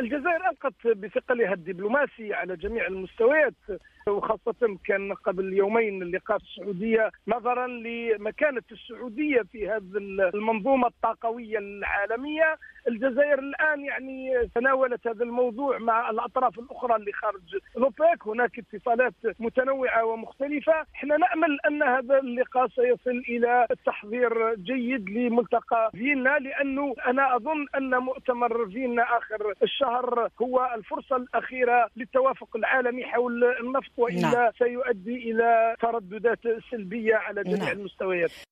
الجزائر ألقت بثقلها الدبلوماسي على جميع المستويات، وخاصة كان قبل يومين اللقاء في السعودية نظرا لمكانة السعودية في هذه المنظومة الطاقوية العالمية. الجزائر الآن يعني تناولت هذا الموضوع مع الأطراف الأخرى اللي خارج الأوبك. هناك اتصالات متنوعة ومختلفة. احنا نأمل أن هذا اللقاء سيصل إلى تحضير جيد لملتقى فيينا، لأنه أنا أظن أن مؤتمر فيينا آخر الشهر هو الفرصة الأخيرة للتوافق العالمي حول النفط، وإلا سيؤدي إلى ترددات سلبية على جميع المستويات.